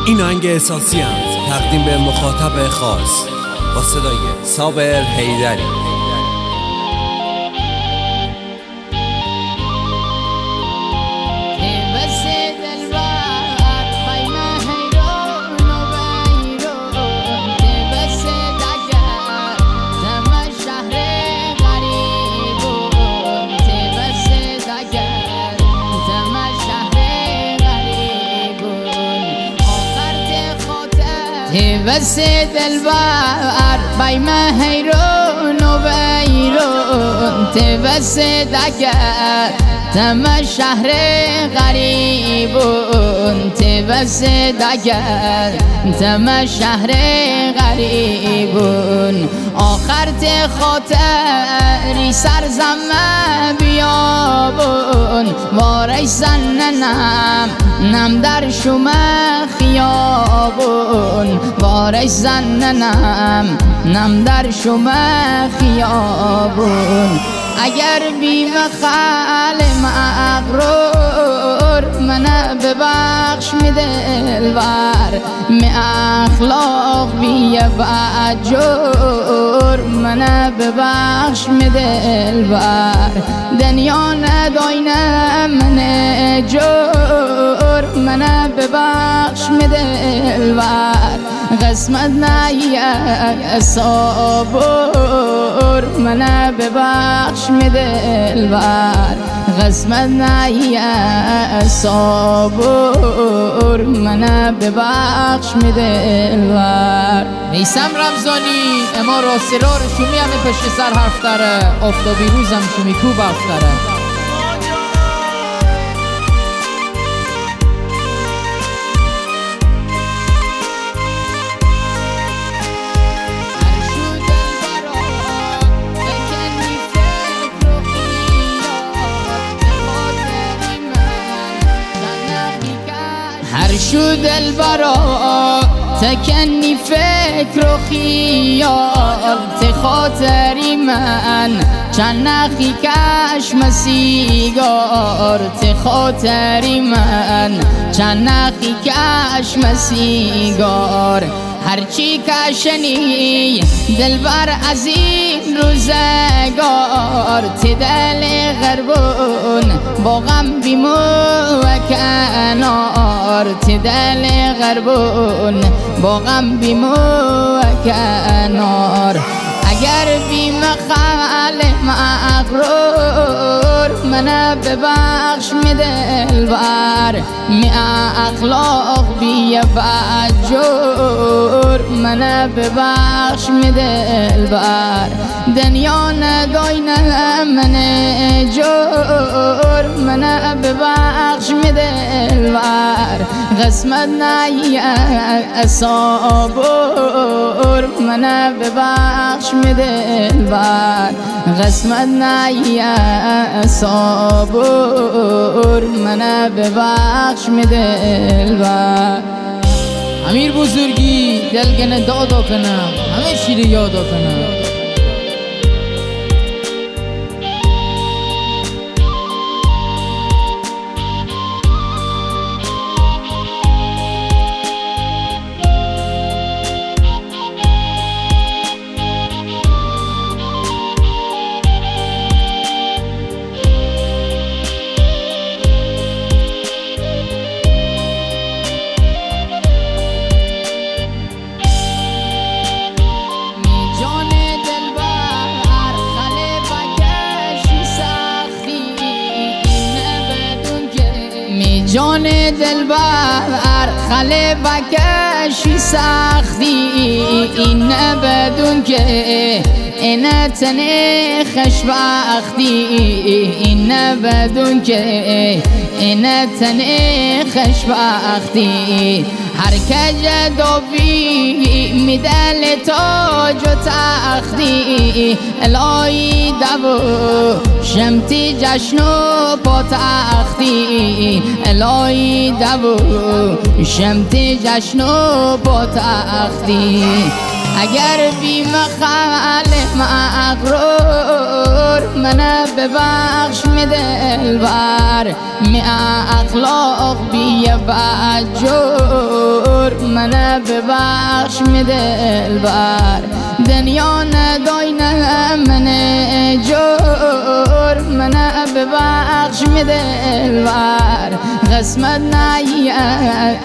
این آهنگ احساسی هم تقدیم به مخاطب خاص با صدای صابر حیدری. بس دلبر بای ما حیرون و بیرون بس دگر تم شهر غریبون بس دگر تم شهر غریبون آخر خاطری سرزم بیابون وارش زننم نم در شما خیابون وارش زننم نم در شما خیابون اگر بیم خال مغرور من ببخش می دلبر می اخلاق بی بجور من ببخش می دلبر دنیا نداینه من جور من ببخش می دلبر قسمت نیه صابر من ببخش می دلبر قسمت نیه صابر من ببخش می دلبر. میسم رمضانی اما راسرار شومی همه پشت سر حرف داره آفتابی روزم شومی کو بخت داره. هر شو دلبرا تکنی فکر و خیال خاطری من چند نخی کشم سیگار خاطری من چند نخی کشم سیگار هرچی کشنی دلبر از این روزگار دل غربون با غم بیمو و کنار دل غربون با غم بیمو و کنار اگر بیم خال مغرور من ببخش می دلبر می اخلاق بی بجور من ببخش می دلبر دنیا نداینه من جور من ببخش می دلبر قسمت نیه صابر من ببخش می دلبر قسمت نیه صابر من ببخش می دلبر. امیر بزرگی دلگنه دادا کنم همه شیر یادا کنم. جان دلبر خله بکشی سختی این بدون که این تنه خشبختی این بدون که این تنه خشبختی هر کج دوی میدل تاج و تختی الهی دو شمتی جشن و پاتختی الهی دو شمتی جشن و پاتختی اگر بی مخال مغرور منه ببخش می دلبر می اخلاق بی بجور منه ببخش می دلبر دنیا نداینه من جور منه ببخش می دلبر قسمت نایی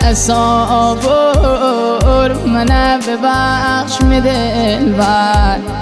اصابور منه ببخش می دلبر